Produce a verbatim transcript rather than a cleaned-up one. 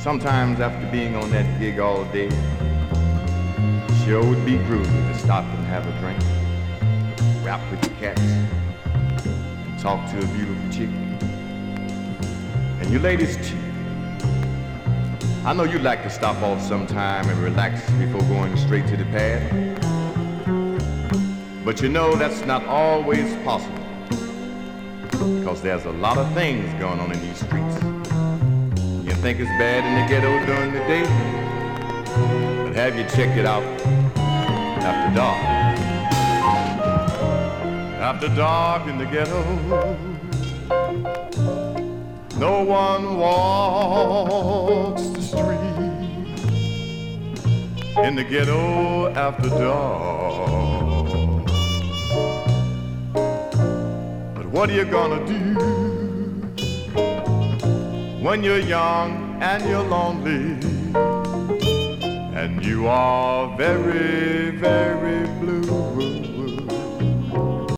sometimes after being on that gig all day, sure would be groovy to stop and have a drink, rap with the cats, and talk to a beautiful chick. And you ladies too. I know you'd like to stop off sometime and relax before going straight to the pad. But you know that's not always possible, because there's a lot of things going on in these streets. You think it's bad in the ghetto during the day, but have you checked it out after dark? After dark in the ghetto, no one walks the street. In the ghetto after dark. But what are you gonna do when you're young and you're lonely and you are very, very blue?